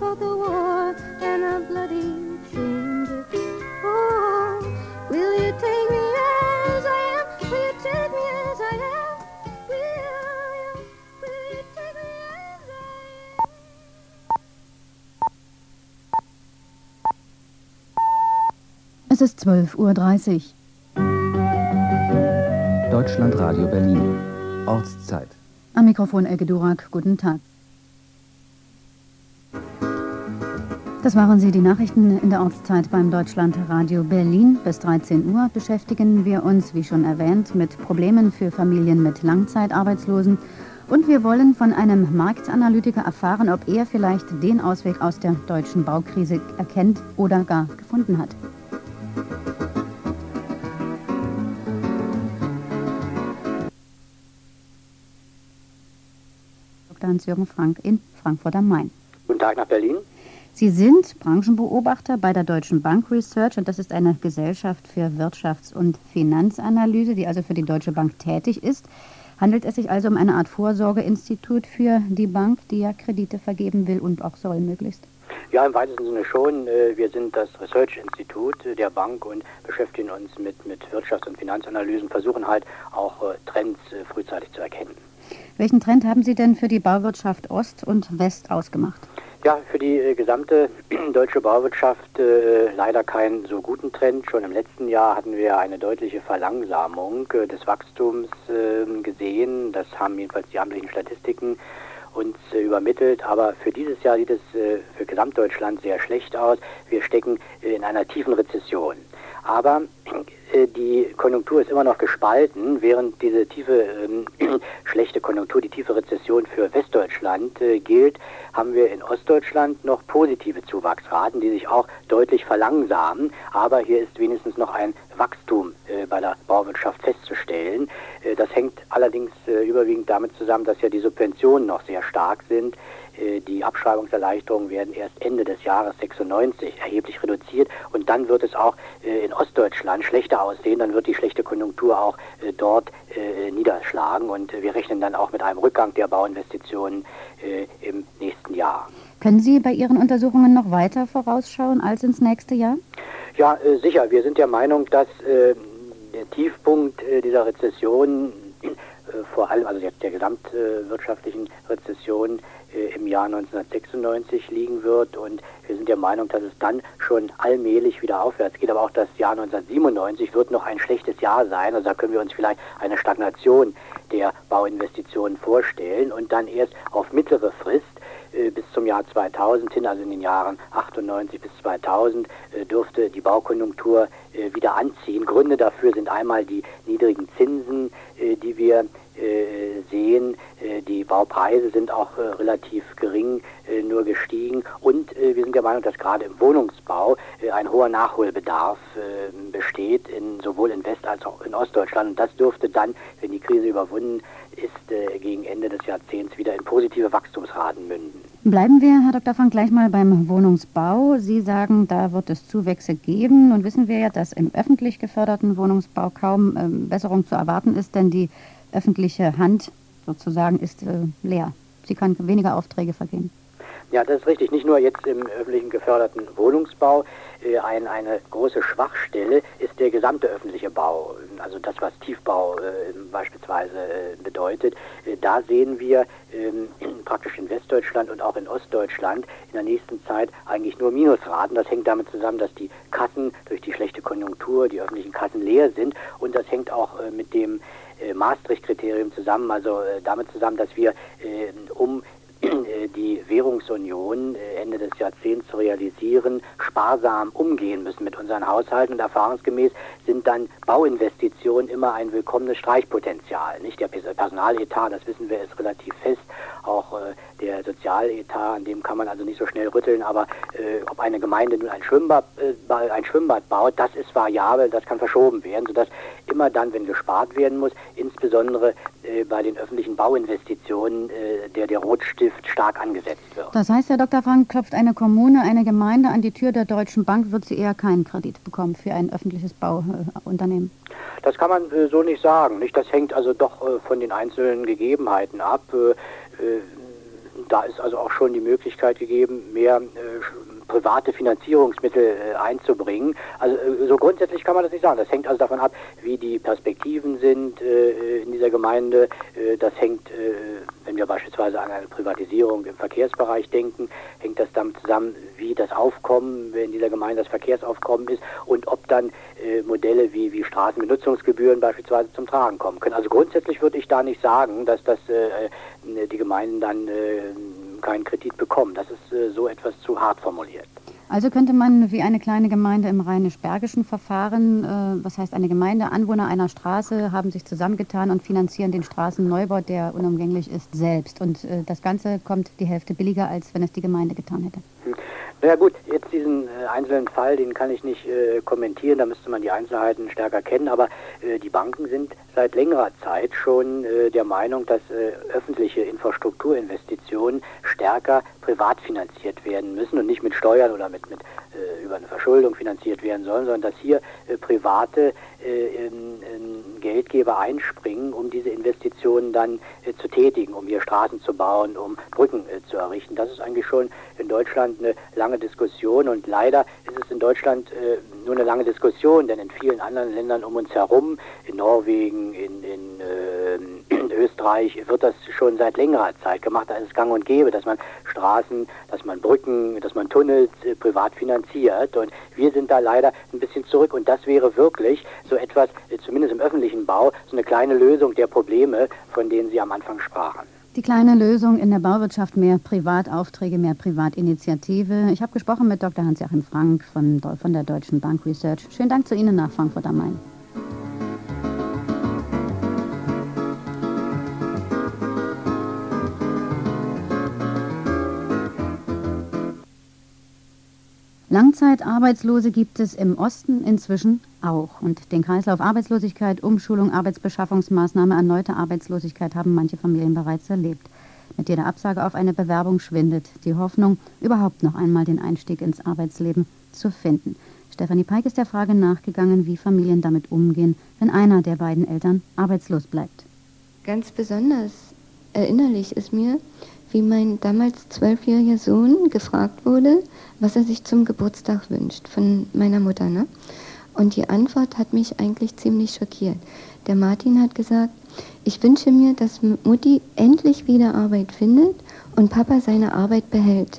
fought the war and a bloody soon defeat. Oh, will you take me as I am? Will you take me as I am? Will you take me as I am? Es ist 12:30 Uhr. Deutschlandradio Berlin. Ortszeit. Am Mikrofon Elke Durak, guten Tag. Das waren sie, die Nachrichten in der Ortszeit beim Deutschlandradio Berlin. Bis 13 Uhr beschäftigen wir uns, wie schon erwähnt, mit Problemen für Familien mit Langzeitarbeitslosen. Und wir wollen von einem Marktanalytiker erfahren, ob er vielleicht den Ausweg aus der deutschen Baukrise erkennt oder gar gefunden hat. Hans-Jürgen Frank in Frankfurt am Main. Guten Tag nach Berlin. Sie sind Branchenbeobachter bei der Deutschen Bank Research und das ist eine Gesellschaft für Wirtschafts- und Finanzanalyse, die also für die Deutsche Bank tätig ist. Handelt es sich also um eine Art Vorsorgeinstitut für die Bank, die ja Kredite vergeben will und auch soll möglichst? Ja, im weitesten Sinne schon. Wir sind das Research-Institut der Bank und beschäftigen uns mit Wirtschafts- und Finanzanalysen, versuchen halt auch Trends frühzeitig zu erkennen. Welchen Trend haben Sie denn für die Bauwirtschaft Ost und West ausgemacht? Ja, für die gesamte deutsche Bauwirtschaft leider keinen so guten Trend. Schon im letzten Jahr hatten wir eine deutliche Verlangsamung des Wachstums gesehen. Das haben jedenfalls die amtlichen Statistiken uns übermittelt. Aber für dieses Jahr sieht es für Gesamtdeutschland sehr schlecht aus. Wir stecken in einer tiefen Rezession. Aber die Konjunktur ist immer noch gespalten, während diese tiefe, schlechte Konjunktur, die tiefe Rezession für Westdeutschland gilt, haben wir in Ostdeutschland noch positive Zuwachsraten, die sich auch deutlich verlangsamen. Aber hier ist wenigstens noch ein Wachstum bei der Bauwirtschaft festzustellen. Das hängt allerdings überwiegend damit zusammen, dass ja die Subventionen noch sehr stark sind. Die Abschreibungserleichterungen werden erst Ende des Jahres 96 erheblich reduziert und dann wird es auch in Ostdeutschland schlechter aussehen, dann wird die schlechte Konjunktur auch dort niederschlagen und wir rechnen dann auch mit einem Rückgang der Bauinvestitionen im nächsten Jahr. Können Sie bei Ihren Untersuchungen noch weiter vorausschauen als ins nächste Jahr? Ja, sicher. Wir sind der Meinung, dass der Tiefpunkt dieser Rezession, vor allem also der gesamtwirtschaftlichen Rezession, im Jahr 1996 liegen wird und wir sind der Meinung, dass es dann schon allmählich wieder aufwärts geht, aber auch das Jahr 1997 wird noch ein schlechtes Jahr sein, also da können wir uns vielleicht eine Stagnation der Bauinvestitionen vorstellen und dann erst auf mittlere Frist bis zum Jahr 2000 hin, also in den Jahren 98 bis 2000, dürfte die Baukonjunktur wieder anziehen. Gründe dafür sind einmal die niedrigen Zinsen, die wir sehen. Die Baupreise sind auch relativ gering nur gestiegen und wir sind der Meinung, dass gerade im Wohnungsbau ein hoher Nachholbedarf besteht, sowohl in West- als auch in Ostdeutschland. Und das dürfte dann, wenn die Krise überwunden ist, gegen Ende des Jahrzehnts wieder in positive Wachstumsraten münden. Bleiben wir, Herr Dr. Frank, gleich mal beim Wohnungsbau. Sie sagen, da wird es Zuwächse geben. Nun wissen wir ja, dass im öffentlich geförderten Wohnungsbau kaum Besserung zu erwarten ist, denn die öffentliche Hand sozusagen ist leer. Sie kann weniger Aufträge vergeben. Ja, das ist richtig. Nicht nur jetzt im öffentlichen geförderten Wohnungsbau. Eine große Schwachstelle ist der gesamte öffentliche Bau, also das, was Tiefbau beispielsweise bedeutet. Da sehen wir praktisch in Westdeutschland und auch in Ostdeutschland in der nächsten Zeit eigentlich nur Minusraten. Das hängt damit zusammen, dass die Kassen durch die schlechte Konjunktur, die öffentlichen Kassen leer sind und das hängt auch mit dem Maastricht-Kriterium zusammen, also damit zusammen, dass wir um die Währungsunion Ende des Jahrzehnts zu realisieren, sparsam umgehen müssen mit unseren Haushalten und erfahrungsgemäß sind dann Bauinvestitionen immer ein willkommenes Streichpotenzial. Nicht der Personaletat, das wissen wir, ist relativ fest, auch der Sozialetat, an dem kann man also nicht so schnell rütteln, aber ob eine Gemeinde nun ein Schwimmbad baut, das ist variabel, das kann verschoben werden, sodass immer dann, wenn gespart werden muss, insbesondere bei den öffentlichen Bauinvestitionen der Rotstift stark angesetzt wird. Das heißt, Herr Dr. Frank, klopft eine Kommune, eine Gemeinde an die Tür der Deutschen Bank, wird sie eher keinen Kredit bekommen für ein öffentliches Bauunternehmen? Das kann man so nicht sagen. Nicht? Das hängt also doch von den einzelnen Gegebenheiten ab. Da ist also auch schon die Möglichkeit gegeben, mehr private Finanzierungsmittel einzubringen. Also so grundsätzlich kann man das nicht sagen. Das hängt also davon ab, wie die Perspektiven sind in dieser Gemeinde. Das hängt, wenn wir beispielsweise an eine Privatisierung im Verkehrsbereich denken, hängt das damit zusammen, wie das Aufkommen in dieser Gemeinde, das Verkehrsaufkommen ist und ob dann Modelle wie Straßenbenutzungsgebühren beispielsweise zum Tragen kommen können. Also grundsätzlich würde ich da nicht sagen, dass die Gemeinden dann keinen Kredit bekommen. Das ist so etwas zu hart formuliert. Also könnte man wie eine kleine Gemeinde im rheinisch-bergischen Verfahren, was heißt eine Gemeinde, Anwohner einer Straße haben sich zusammengetan und finanzieren den Straßenneubau, der unumgänglich ist, selbst. Und das Ganze kommt die Hälfte billiger, als wenn es die Gemeinde getan hätte. Naja gut, jetzt diesen einzelnen Fall, den kann ich nicht kommentieren, da müsste man die Einzelheiten stärker kennen, aber die Banken sind seit längerer Zeit schon der Meinung, dass öffentliche Infrastrukturinvestitionen stärker privat finanziert werden müssen und nicht mit Steuern oder mit über eine Verschuldung finanziert werden sollen, sondern dass hier private Geldgeber einspringen, um diese Investitionen dann zu tätigen, um hier Straßen zu bauen, um Brücken zu errichten. Das ist eigentlich schon in Deutschland eine lange Diskussion und leider ist es in Deutschland nur eine lange Diskussion, denn in vielen anderen Ländern um uns herum, in Norwegen, in Österreich, wird das schon seit längerer Zeit gemacht. Da ist es gang und gäbe, dass man Straßen, dass man Brücken, dass man Tunnels privat finanziert und wir sind da leider ein bisschen zurück und das wäre wirklich so etwas, zumindest im öffentlichen Bau, so eine kleine Lösung der Probleme, von denen Sie am Anfang sprachen. Die kleine Lösung in der Bauwirtschaft, mehr Privataufträge, mehr Privatinitiative. Ich habe gesprochen mit Dr. Hans-Joachim Frank von der Deutschen Bank Research. Schönen Dank zu Ihnen nach Frankfurt am Main. Langzeitarbeitslose gibt es im Osten inzwischen auch. Und den Kreislauf Arbeitslosigkeit, Umschulung, Arbeitsbeschaffungsmaßnahme, erneute Arbeitslosigkeit haben manche Familien bereits erlebt. Mit jeder Absage auf eine Bewerbung schwindet die Hoffnung, überhaupt noch einmal den Einstieg ins Arbeitsleben zu finden. Stefanie Peik ist der Frage nachgegangen, wie Familien damit umgehen, wenn einer der beiden Eltern arbeitslos bleibt. Ganz besonders erinnerlich ist mir, wie mein damals 12-jähriger Sohn gefragt wurde, was er sich zum Geburtstag wünscht von meiner Mutter. Ne? Und die Antwort hat mich eigentlich ziemlich schockiert. Der Martin hat gesagt, ich wünsche mir, dass Mutti endlich wieder Arbeit findet und Papa seine Arbeit behält.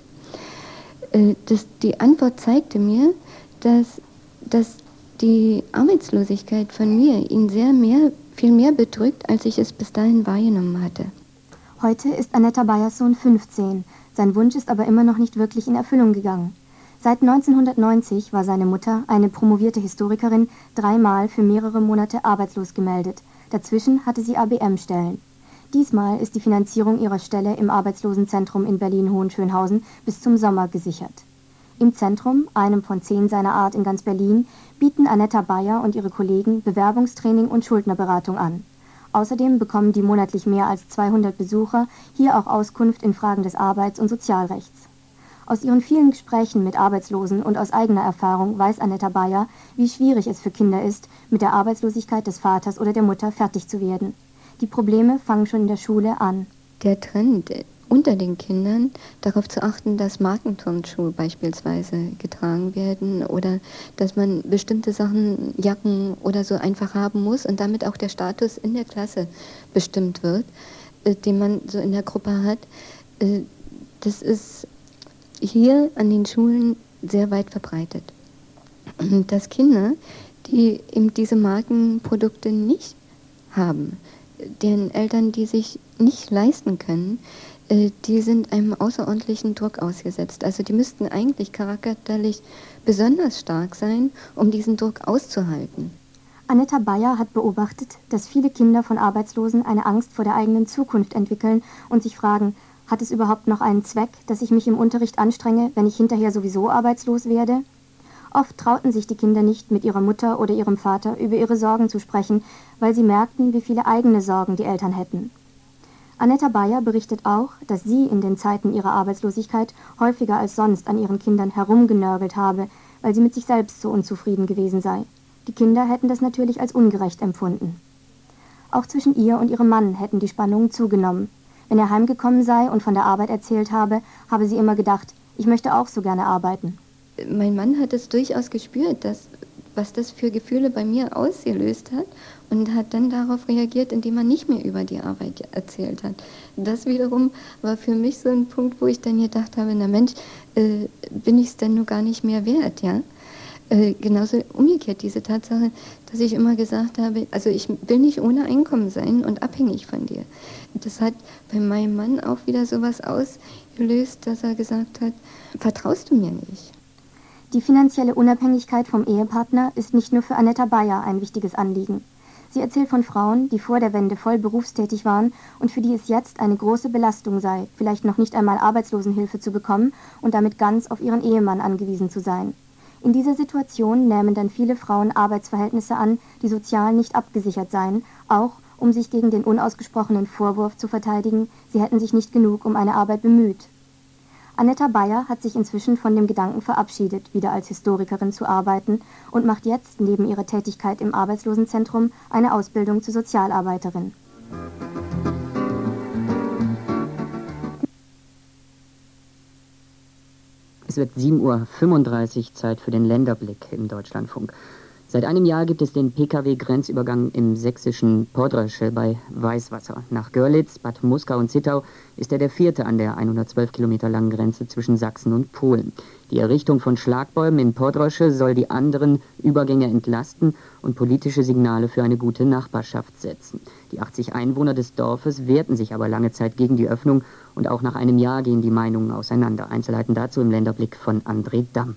Die Antwort zeigte mir, dass die Arbeitslosigkeit von mir ihn viel mehr bedrückt, als ich es bis dahin wahrgenommen hatte. Heute ist Annetta Bayers Sohn 15. Sein Wunsch ist aber immer noch nicht wirklich in Erfüllung gegangen. Seit 1990 war seine Mutter, eine promovierte Historikerin, 3-mal für mehrere Monate arbeitslos gemeldet. Dazwischen hatte sie ABM-Stellen. Diesmal ist die Finanzierung ihrer Stelle im Arbeitslosenzentrum in Berlin-Hohenschönhausen bis zum Sommer gesichert. Im Zentrum, einem von 10 seiner Art in ganz Berlin, bieten Annetta Bayer und ihre Kollegen Bewerbungstraining und Schuldnerberatung an. Außerdem bekommen die monatlich mehr als 200 Besucher hier auch Auskunft in Fragen des Arbeits- und Sozialrechts. Aus ihren vielen Gesprächen mit Arbeitslosen und aus eigener Erfahrung weiß Annetta Bayer, wie schwierig es für Kinder ist, mit der Arbeitslosigkeit des Vaters oder der Mutter fertig zu werden. Die Probleme fangen schon in der Schule an. Der Trend unter den Kindern, darauf zu achten, dass Markenturnschuhe beispielsweise getragen werden oder dass man bestimmte Sachen, Jacken oder so einfach haben muss und damit auch der Status in der Klasse bestimmt wird, den man so in der Gruppe hat. Das ist hier an den Schulen sehr weit verbreitet. Und dass Kinder, die eben diese Markenprodukte nicht haben, deren Eltern die sich nicht leisten können, die sind einem außerordentlichen Druck ausgesetzt. Also die müssten eigentlich charakterlich besonders stark sein, um diesen Druck auszuhalten. Annetta Bayer hat beobachtet, dass viele Kinder von Arbeitslosen eine Angst vor der eigenen Zukunft entwickeln und sich fragen, hat es überhaupt noch einen Zweck, dass ich mich im Unterricht anstrenge, wenn ich hinterher sowieso arbeitslos werde? Oft trauten sich die Kinder nicht, mit ihrer Mutter oder ihrem Vater über ihre Sorgen zu sprechen, weil sie merkten, wie viele eigene Sorgen die Eltern hätten. Annetta Bayer berichtet auch, dass sie in den Zeiten ihrer Arbeitslosigkeit häufiger als sonst an ihren Kindern herumgenörgelt habe, weil sie mit sich selbst so unzufrieden gewesen sei. Die Kinder hätten das natürlich als ungerecht empfunden. Auch zwischen ihr und ihrem Mann hätten die Spannungen zugenommen. Wenn er heimgekommen sei und von der Arbeit erzählt habe, habe sie immer gedacht, ich möchte auch so gerne arbeiten. Mein Mann hat es durchaus gespürt, was das für Gefühle bei mir ausgelöst hat und hat dann darauf reagiert, indem er nicht mehr über die Arbeit erzählt hat. Das wiederum war für mich so ein Punkt, wo ich dann gedacht habe, na Mensch, bin ich es denn nur gar nicht mehr wert, ja? Genauso umgekehrt diese Tatsache, dass ich immer gesagt habe, also ich will nicht ohne Einkommen sein und abhängig von dir. Das hat bei meinem Mann auch wieder sowas ausgelöst, dass er gesagt hat, vertraust du mir nicht? Die finanzielle Unabhängigkeit vom Ehepartner ist nicht nur für Annetta Bayer ein wichtiges Anliegen. Sie erzählt von Frauen, die vor der Wende voll berufstätig waren und für die es jetzt eine große Belastung sei, vielleicht noch nicht einmal Arbeitslosenhilfe zu bekommen und damit ganz auf ihren Ehemann angewiesen zu sein. In dieser Situation nähmen dann viele Frauen Arbeitsverhältnisse an, die sozial nicht abgesichert seien, auch um sich gegen den unausgesprochenen Vorwurf zu verteidigen, sie hätten sich nicht genug um eine Arbeit bemüht. Annetta Bayer hat sich inzwischen von dem Gedanken verabschiedet, wieder als Historikerin zu arbeiten und macht jetzt neben ihrer Tätigkeit im Arbeitslosenzentrum eine Ausbildung zur Sozialarbeiterin. Es wird 7:35 Uhr, Zeit für den Länderblick im Deutschlandfunk. Seit einem Jahr gibt es den Pkw-Grenzübergang im sächsischen Podrösche bei Weißwasser. Nach Görlitz, Bad Muskau und Zittau ist er der vierte an der 112 Kilometer langen Grenze zwischen Sachsen und Polen. Die Errichtung von Schlagbäumen in Podrösche soll die anderen Übergänge entlasten und politische Signale für eine gute Nachbarschaft setzen. Die 80 Einwohner des Dorfes wehrten sich aber lange Zeit gegen die Öffnung und auch nach einem Jahr gehen die Meinungen auseinander. Einzelheiten dazu im Länderblick von André Damm.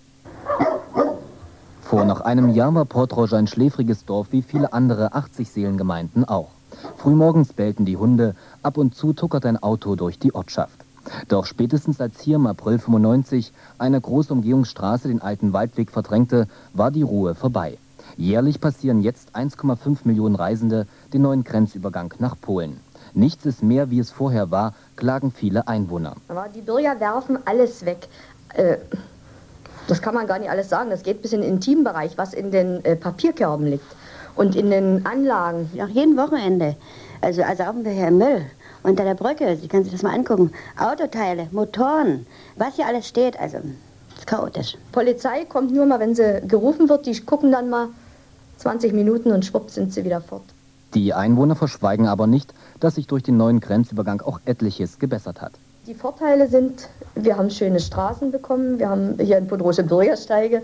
Vor noch einem Jahr war Podrösche ein schläfriges Dorf wie viele andere 80-Seelengemeinden auch. Frühmorgens bellten die Hunde, ab und zu tuckert ein Auto durch die Ortschaft. Doch spätestens als hier im April 95 eine große Umgehungsstraße den alten Waldweg verdrängte, war die Ruhe vorbei. Jährlich passieren jetzt 1,5 Millionen Reisende den neuen Grenzübergang nach Polen. Nichts ist mehr, wie es vorher war, klagen viele Einwohner. Aber die Bürger werfen alles weg. Das kann man gar nicht alles sagen. Das geht bis in den Intimbereich, was in den Papierkörben liegt und in den Anlagen. Auch jeden Wochenende. Also saugen wir hier Müll unter der Brücke. Sie können sich das mal angucken. Autoteile, Motoren, was hier alles steht. Also, das ist chaotisch. Polizei kommt nur mal, wenn sie gerufen wird. Die gucken dann mal 20 Minuten und schwupp sind sie wieder fort. Die Einwohner verschweigen aber nicht, dass sich durch den neuen Grenzübergang auch etliches gebessert hat. Die Vorteile sind, wir haben schöne Straßen bekommen, wir haben hier in Podrösche Bürgersteige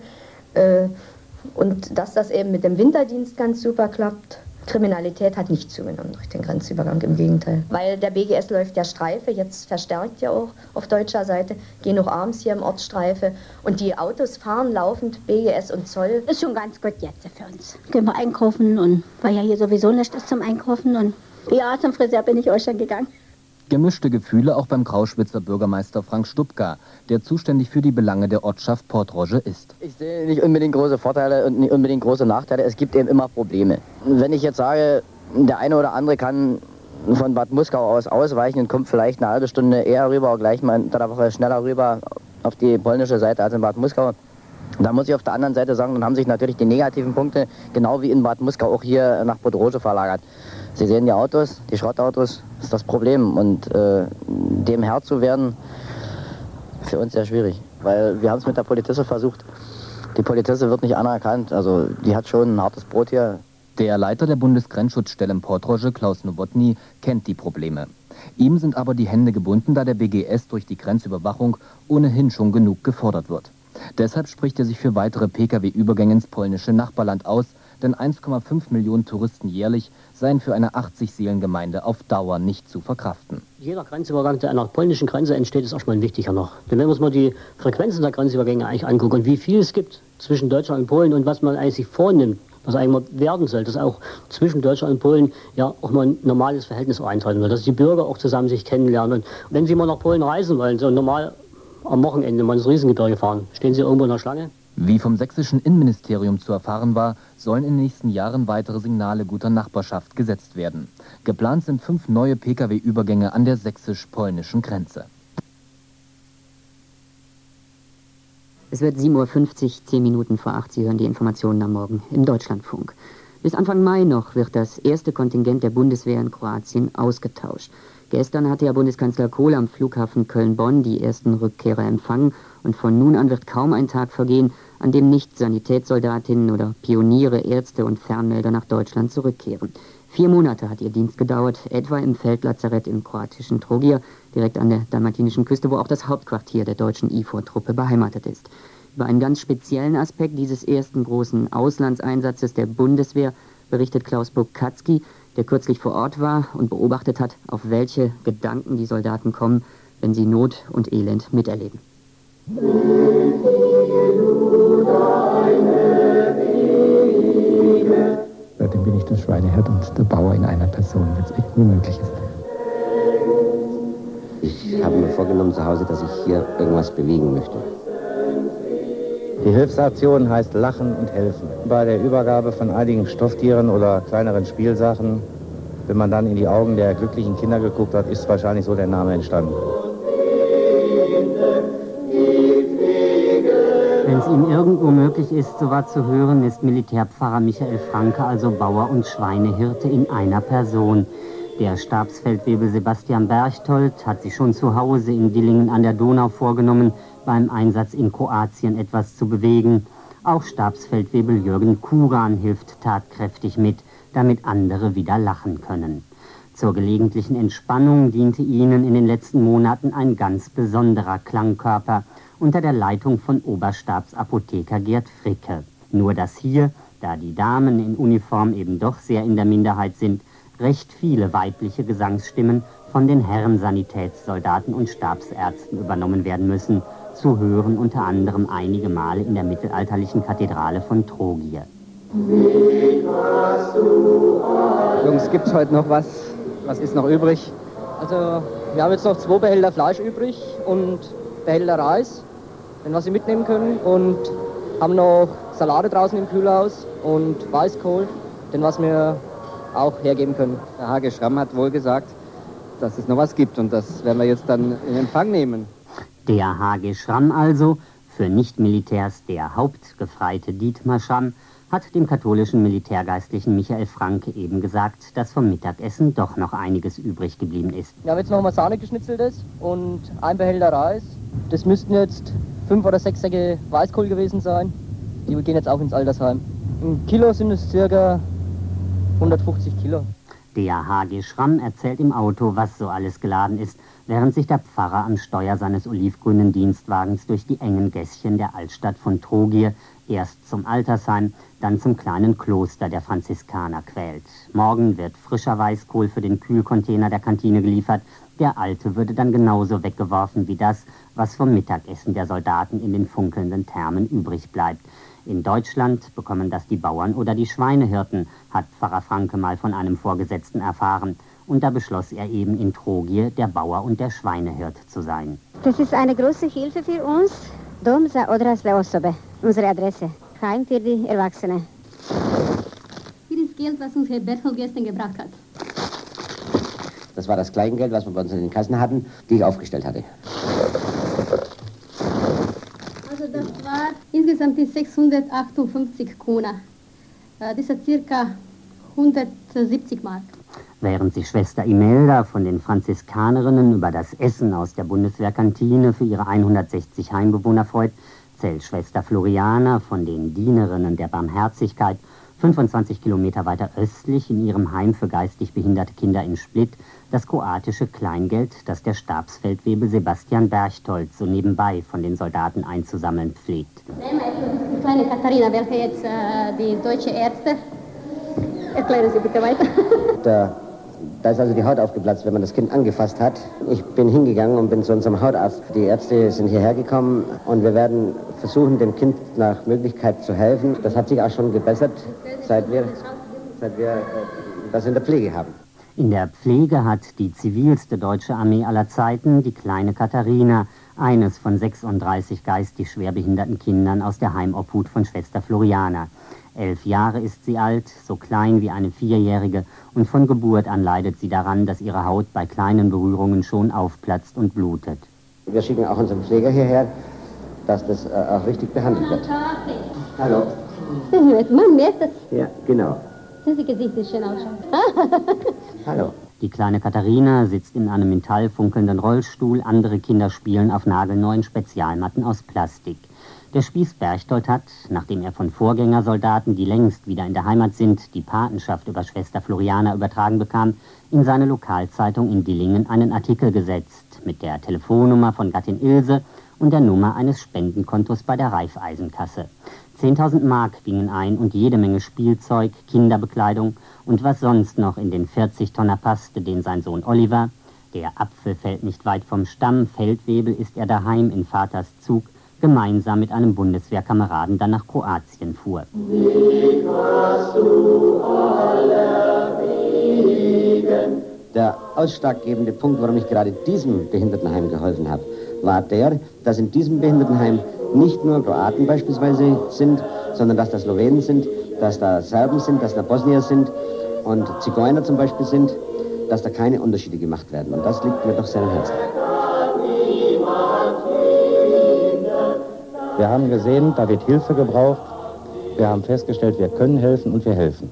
und dass das eben mit dem Winterdienst ganz super klappt. Kriminalität hat nicht zugenommen durch den Grenzübergang, im Gegenteil. Weil der BGS läuft ja Streife, jetzt verstärkt ja auch auf deutscher Seite, gehen auch abends hier im Ort Streife und die Autos fahren laufend BGS und Zoll. Ist schon ganz gut jetzt für uns. Können wir einkaufen und weil ja hier sowieso nichts ist zum Einkaufen und ja, zum Friseur bin ich auch schon gegangen. Gemischte Gefühle auch beim Grauschwitzer Bürgermeister Frank Stupka, der zuständig für die Belange der Ortschaft Podrösche ist. Ich sehe nicht unbedingt große Vorteile und nicht unbedingt große Nachteile. Es gibt eben immer Probleme. Wenn ich jetzt sage, der eine oder andere kann von Bad Muskau aus ausweichen und kommt vielleicht eine halbe Stunde eher rüber, oder gleich mal unter der Woche schneller rüber auf die polnische Seite als in Bad Muskau, da muss ich auf der anderen Seite sagen, dann haben sich natürlich die negativen Punkte, genau wie in Bad Muskau, auch hier nach Podrösche verlagert. Sie sehen die Autos, die Schrottautos, das ist das Problem. Und dem Herr zu werden, für uns sehr schwierig. Weil wir haben es mit der Politesse versucht. Die Politesse wird nicht anerkannt, also die hat schon ein hartes Brot hier. Der Leiter der Bundesgrenzschutzstelle in Podrösche, Klaus Nowotny, kennt die Probleme. Ihm sind aber die Hände gebunden, da der BGS durch die Grenzüberwachung ohnehin schon genug gefordert wird. Deshalb spricht er sich für weitere Pkw-Übergänge ins polnische Nachbarland aus, denn 1,5 Millionen Touristen jährlich seien für eine 80-Seelengemeinde auf Dauer nicht zu verkraften. Jeder Grenzübergang, der an der polnischen Grenze entsteht, ist erstmal ein wichtiger noch. Denn wenn wir uns mal die Frequenzen der Grenzübergänge eigentlich angucken und wie viel es gibt zwischen Deutschland und Polen und was man eigentlich sich vornimmt, was eigentlich mal werden soll, dass auch zwischen Deutschland und Polen ja auch mal ein normales Verhältnis eintreten soll, dass die Bürger auch zusammen sich kennenlernen. Und wenn Sie mal nach Polen reisen wollen, so normal am Wochenende mal ins Riesengebirge fahren, stehen Sie irgendwo in der Schlange? Wie vom sächsischen Innenministerium zu erfahren war, sollen in den nächsten Jahren weitere Signale guter Nachbarschaft gesetzt werden. Geplant sind 5 neue Pkw-Übergänge an der sächsisch-polnischen Grenze. Es wird 7:50 Uhr, 10 Minuten vor 8. Sie hören die Informationen am Morgen im Deutschlandfunk. Bis Anfang Mai noch wird das erste Kontingent der Bundeswehr in Kroatien ausgetauscht. Gestern hatte ja Bundeskanzler Kohl am Flughafen Köln-Bonn die ersten Rückkehrer empfangen und von nun an wird kaum ein Tag vergehen, an dem nicht Sanitätssoldatinnen oder Pioniere, Ärzte und Fernmelder nach Deutschland zurückkehren. 4 Monate hat ihr Dienst gedauert, etwa im Feldlazarett im kroatischen Trogir, direkt an der dalmatinischen Küste, wo auch das Hauptquartier der deutschen IFOR-Truppe beheimatet ist. Über einen ganz speziellen Aspekt dieses ersten großen Auslandseinsatzes der Bundeswehr berichtet Klaus Buck-Katzky, der kürzlich vor Ort war und beobachtet hat, auf welche Gedanken die Soldaten kommen, wenn sie Not und Elend miterleben. Seitdem bin ich der Schweinehirt und der Bauer in einer Person, wenn es echt nur möglich ist. Ich habe mir vorgenommen zu Hause, dass ich hier irgendwas bewegen möchte. Die Hilfsaktion heißt Lachen und Helfen. Bei der Übergabe von einigen Stofftieren oder kleineren Spielsachen, wenn man dann in die Augen der glücklichen Kinder geguckt hat, ist wahrscheinlich so der Name entstanden. Wenn es ihm irgendwo möglich ist, so was zu hören, ist Militärpfarrer Michael Franke also Bauer und Schweinehirte in einer Person. Der Stabsfeldwebel Sebastian Berchtold hat sich schon zu Hause in Dillingen an der Donau vorgenommen, beim Einsatz in Kroatien etwas zu bewegen. Auch Stabsfeldwebel Jürgen Kuran hilft tatkräftig mit, damit andere wieder lachen können. Zur gelegentlichen Entspannung diente ihnen in den letzten Monaten ein ganz besonderer Klangkörper unter der Leitung von Oberstabsapotheker Gerd Fricke. Nur dass hier, da die Damen in Uniform eben doch sehr in der Minderheit sind, recht viele weibliche Gesangsstimmen von den Herren Sanitätssoldaten und Stabsärzten übernommen werden müssen, zu hören unter anderem einige Male in der mittelalterlichen Kathedrale von Trogir. Jungs, gibt's heute noch was? Was ist noch übrig? Also, wir haben jetzt noch 2 Behälter Fleisch übrig und Behälter Reis, wenn wir sie mitnehmen können. Und haben noch Salate draußen im Kühlhaus und Weißkohl, den was wir auch hergeben können. Der Hage Schramm hat wohl gesagt, dass es noch was gibt und das werden wir jetzt dann in Empfang nehmen. Der Hage Schramm also, für Nichtmilitärs der Hauptgefreite Dietmar Schramm, hat dem katholischen Militärgeistlichen Michael Franke eben gesagt, dass vom Mittagessen doch noch einiges übrig geblieben ist. Wir haben jetzt noch mal Sahne geschnitzeltes und ein Behälter Reis. Das müssten jetzt 5 oder 6 Säcke Weißkohl gewesen sein. Die gehen jetzt auch ins Altersheim. Im Kilo sind es ca. 150 Kilo. Der Hage Schramm erzählt im Auto, was so alles geladen ist, während sich der Pfarrer am Steuer seines olivgrünen Dienstwagens durch die engen Gässchen der Altstadt von Trogir erst zum Altersheim, dann zum kleinen Kloster der Franziskaner quält. Morgen wird frischer Weißkohl für den Kühlcontainer der Kantine geliefert. Der alte würde dann genauso weggeworfen wie das, was vom Mittagessen der Soldaten in den funkelnden Thermen übrig bleibt. In Deutschland bekommen das die Bauern oder die Schweinehirten, hat Pfarrer Franke mal von einem Vorgesetzten erfahren. Und da beschloss er eben in Trogir der Bauer und der Schweinehirt zu sein. Das ist eine große Hilfe für uns. Dom za odrasle osobe, unsere Adresse. Heim für die Erwachsenen. Hier ist Geld, was uns Herr Berthold gestern gebracht hat. Das war das Kleingeld, was wir bei uns in den Kassen hatten, die ich aufgestellt hatte. Also das war insgesamt die 658 Krone. Das ist circa 170 Mark. Während sich Schwester Imelda von den Franziskanerinnen über das Essen aus der Bundeswehrkantine für ihre 160 Heimbewohner freut, zählt Schwester Floriana von den Dienerinnen der Barmherzigkeit 25 Kilometer weiter östlich in ihrem Heim für geistig behinderte Kinder in Split das kroatische Kleingeld, das der Stabsfeldwebel Sebastian Berchtold so nebenbei von den Soldaten einzusammeln pflegt. Die kleine Katharina, welche jetzt die deutsche Ärzte. Erklären Sie bitte weiter. Da ist also die Haut aufgeplatzt, wenn man das Kind angefasst hat. Ich bin hingegangen und bin zu unserem Hautarzt. Die Ärzte sind hierher gekommen und wir werden versuchen, dem Kind nach Möglichkeit zu helfen. Das hat sich auch schon gebessert, seit wir das in der Pflege haben. In der Pflege hat die zivilste deutsche Armee aller Zeiten die kleine Katharina, eines von 36 geistig schwerbehinderten Kindern aus der Heimobhut von Schwester Floriana. 11 Jahre ist sie alt, so klein wie eine 4-Jährige, und von Geburt an leidet sie daran, dass ihre Haut bei kleinen Berührungen schon aufplatzt und blutet. Wir schicken auch unseren Pfleger hierher, dass das auch richtig behandelt wird. Hallo. Man merkt das. Ja, genau. Das Gesicht ist schön ausschaut. Hallo. Die kleine Katharina sitzt in einem metallfunkelnden Rollstuhl, andere Kinder spielen auf nagelneuen Spezialmatten aus Plastik. Der Spieß Berchtold hat, nachdem er von Vorgängersoldaten, die längst wieder in der Heimat sind, die Patenschaft über Schwester Floriana übertragen bekam, in seine Lokalzeitung in Dillingen einen Artikel gesetzt mit der Telefonnummer von Gattin Ilse und der Nummer eines Spendenkontos bei der Raiffeisenkasse. 10.000 Mark gingen ein und jede Menge Spielzeug, Kinderbekleidung und was sonst noch in den 40-Tonner passte, den sein Sohn Oliver, der Apfel fällt nicht weit vom Stamm, Feldwebel ist er daheim in Vaters Zug, gemeinsam mit einem Bundeswehrkameraden dann nach Kroatien fuhr. Der ausschlaggebende Punkt, warum ich gerade diesem Behindertenheim geholfen habe, war der, dass in diesem Behindertenheim nicht nur Kroaten beispielsweise sind, sondern dass da Slowenen sind, dass da Serben sind, dass da Bosnier sind und Zigeuner zum Beispiel sind, dass da keine Unterschiede gemacht werden. Und das liegt mir doch sehr am Herzen. Wir haben gesehen, da wird Hilfe gebraucht. Wir haben festgestellt, wir können helfen und wir helfen.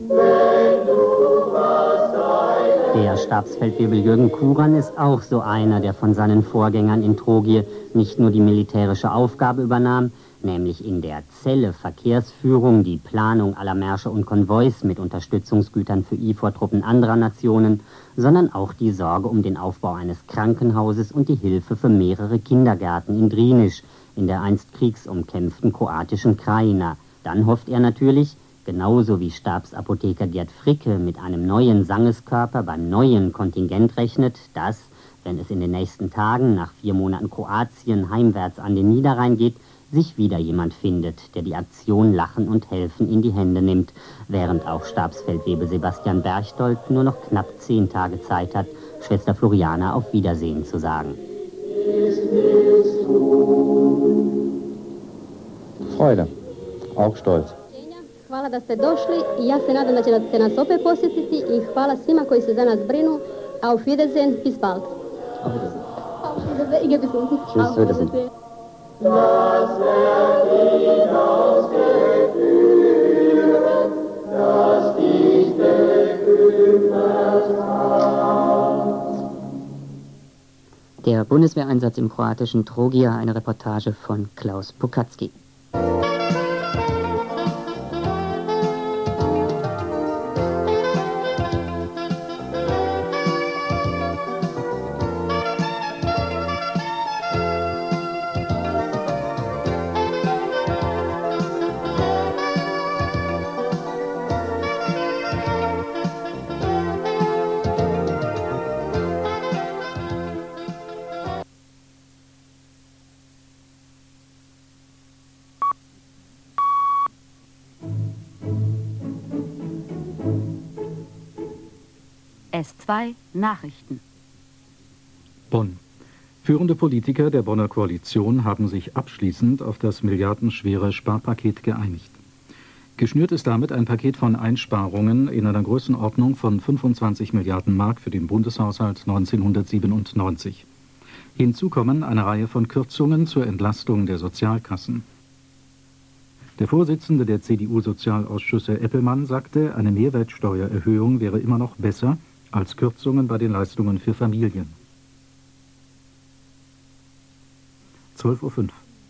Der Stabsfeldwebel Jürgen Kuran ist auch so einer, der von seinen Vorgängern in Trogir nicht nur die militärische Aufgabe übernahm, nämlich in der Zelle Verkehrsführung, die Planung aller Märsche und Konvois mit Unterstützungsgütern für IFOR-Truppen anderer Nationen, sondern auch die Sorge um den Aufbau eines Krankenhauses und die Hilfe für mehrere Kindergärten in Drinisch, in der einst kriegsumkämpften kroatischen Krajina. Dann hofft er natürlich, genauso wie Stabsapotheker Gerd Fricke mit einem neuen Sangeskörper beim neuen Kontingent rechnet, dass, wenn es in den nächsten Tagen nach 4 Monaten Kroatien heimwärts an den Niederrhein geht, sich wieder jemand findet, der die Aktion Lachen und Helfen in die Hände nimmt, während auch Stabsfeldwebel Sebastian Berchtold nur noch knapp 10 Tage Zeit hat, Schwester Floriana auf Wiedersehen zu sagen. Freude, auch Stolz. Hvala da ste došli i ja se nadam da ćete nas opet posjetiti i hvala svima koji se za nas brinu. Auf Wiedersehen, bis bald. Auf Wiedersehen. Tschüss, Wiedersehen. Das wird hinausgeführt, das dich bekümmert hat. Der Bundeswehreinsatz im kroatischen Trogir, eine Reportage von Klaus Pokacki. S2 Nachrichten. Bonn. Führende Politiker der Bonner Koalition haben sich abschließend auf das milliardenschwere Sparpaket geeinigt. Geschnürt ist damit ein Paket von Einsparungen in einer Größenordnung von 25 Milliarden Mark für den Bundeshaushalt 1997. Hinzu kommen eine Reihe von Kürzungen zur Entlastung der Sozialkassen. Der Vorsitzende der CDU-Sozialausschüsse Eppelmann sagte, eine Mehrwertsteuererhöhung wäre immer noch besser als Kürzungen bei den Leistungen für Familien. 12:05 Uhr.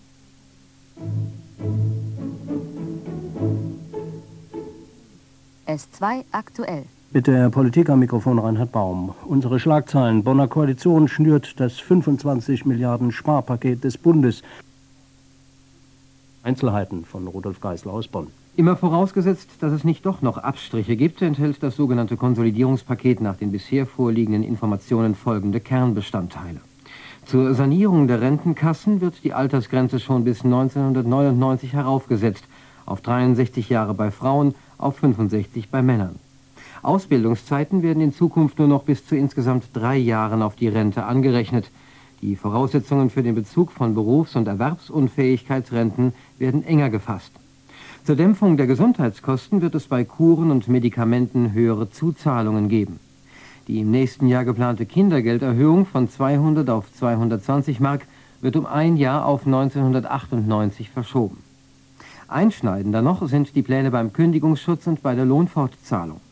S2 aktuell. Mit der Politik am Mikrofon Reinhard Baum. Unsere Schlagzeilen. Bonner Koalition schnürt das 25 Milliarden Sparpaket des Bundes. Einzelheiten von Rudolf Geisler aus Bonn. Immer vorausgesetzt, dass es nicht doch noch Abstriche gibt, enthält das sogenannte Konsolidierungspaket nach den bisher vorliegenden Informationen folgende Kernbestandteile. Zur Sanierung der Rentenkassen wird die Altersgrenze schon bis 1999 heraufgesetzt, auf 63 Jahre bei Frauen, auf 65 bei Männern. Ausbildungszeiten werden in Zukunft nur noch bis zu insgesamt 3 Jahren auf die Rente angerechnet. Die Voraussetzungen für den Bezug von Berufs- und Erwerbsunfähigkeitsrenten werden enger gefasst. Zur Dämpfung der Gesundheitskosten wird es bei Kuren und Medikamenten höhere Zuzahlungen geben. Die im nächsten Jahr geplante Kindergelderhöhung von 200 auf 220 Mark wird um 1 Jahr auf 1998 verschoben. Einschneidender noch sind die Pläne beim Kündigungsschutz und bei der Lohnfortzahlung.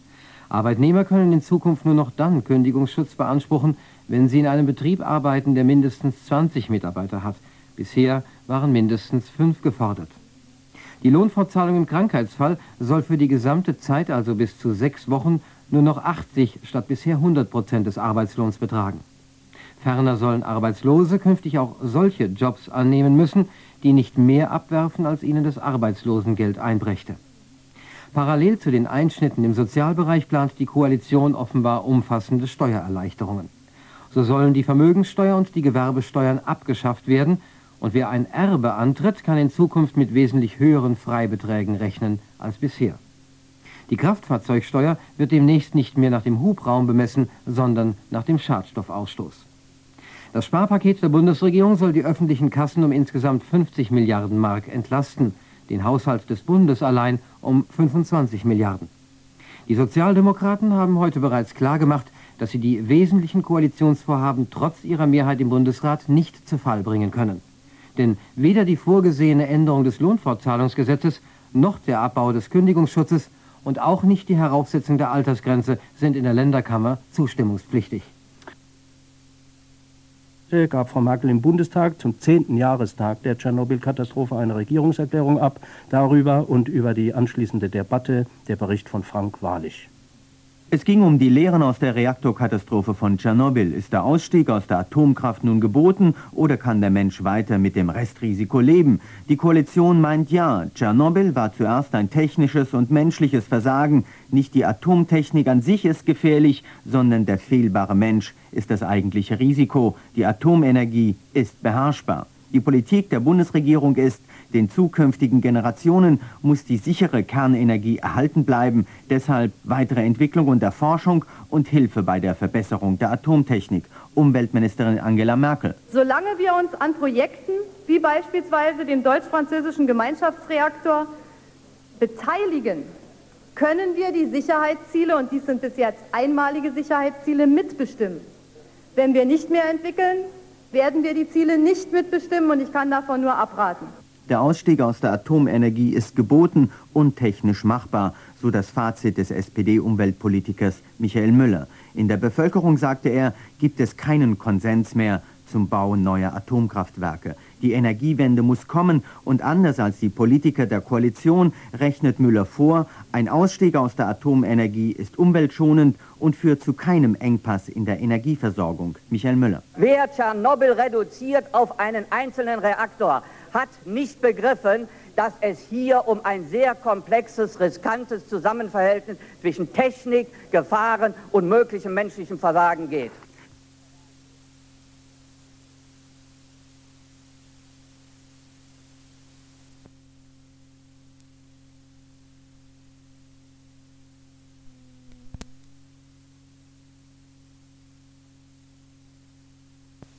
Arbeitnehmer können in Zukunft nur noch dann Kündigungsschutz beanspruchen, wenn sie in einem Betrieb arbeiten, der mindestens 20 Mitarbeiter hat. Bisher waren mindestens 5 gefordert. Die Lohnfortzahlung im Krankheitsfall soll für die gesamte Zeit, also bis zu 6 Wochen, nur noch 80 statt bisher 100% des Arbeitslohns betragen. Ferner sollen Arbeitslose künftig auch solche Jobs annehmen müssen, die nicht mehr abwerfen, als ihnen das Arbeitslosengeld einbrächte. Parallel zu den Einschnitten im Sozialbereich plant die Koalition offenbar umfassende Steuererleichterungen. So sollen die Vermögenssteuer und die Gewerbesteuern abgeschafft werden, und wer ein Erbe antritt, kann in Zukunft mit wesentlich höheren Freibeträgen rechnen als bisher. Die Kraftfahrzeugsteuer wird demnächst nicht mehr nach dem Hubraum bemessen, sondern nach dem Schadstoffausstoß. Das Sparpaket der Bundesregierung soll die öffentlichen Kassen um insgesamt 50 Milliarden Mark entlasten, den Haushalt des Bundes allein um 25 Milliarden. Die Sozialdemokraten haben heute bereits klargemacht, dass sie die wesentlichen Koalitionsvorhaben trotz ihrer Mehrheit im Bundesrat nicht zu Fall bringen können. Denn weder die vorgesehene Änderung des Lohnfortzahlungsgesetzes noch der Abbau des Kündigungsschutzes und auch nicht die Heraufsetzung der Altersgrenze sind in der Länderkammer zustimmungspflichtig. Gab Frau Merkel im Bundestag zum 10. Jahrestag der Tschernobyl-Katastrophe eine Regierungserklärung ab. Darüber und über die anschließende Debatte der Bericht von Frank Wahrlich. Es ging um die Lehren aus der Reaktorkatastrophe von Tschernobyl. Ist der Ausstieg aus der Atomkraft nun geboten oder kann der Mensch weiter mit dem Restrisiko leben? Die Koalition meint ja, Tschernobyl war zuerst ein technisches und menschliches Versagen. Nicht die Atomtechnik an sich ist gefährlich, sondern der fehlbare Mensch ist das eigentliche Risiko. Die Atomenergie ist beherrschbar. Die Politik der Bundesregierung ist, den zukünftigen Generationen muss die sichere Kernenergie erhalten bleiben. Deshalb weitere Entwicklung und Erforschung und Hilfe bei der Verbesserung der Atomtechnik. Umweltministerin Angela Merkel. Solange wir uns an Projekten wie beispielsweise dem deutsch-französischen Gemeinschaftsreaktor beteiligen, können wir die Sicherheitsziele, und dies sind bis jetzt einmalige Sicherheitsziele, mitbestimmen. Wenn wir nicht mehr entwickeln, werden wir die Ziele nicht mitbestimmen, und ich kann davon nur abraten. Der Ausstieg aus der Atomenergie ist geboten und technisch machbar, so das Fazit des SPD-Umweltpolitikers Michael Müller. In der Bevölkerung, sagte er, gibt es keinen Konsens mehr zum Bau neuer Atomkraftwerke. Die Energiewende muss kommen und anders als die Politiker der Koalition rechnet Müller vor, ein Ausstieg aus der Atomenergie ist umweltschonend und führt zu keinem Engpass in der Energieversorgung. Michael Müller. Wer Tschernobyl reduziert auf einen einzelnen Reaktor, hat nicht begriffen, dass es hier um ein sehr komplexes, riskantes Zusammenverhältnis zwischen Technik, Gefahren und möglichem menschlichem Versagen geht.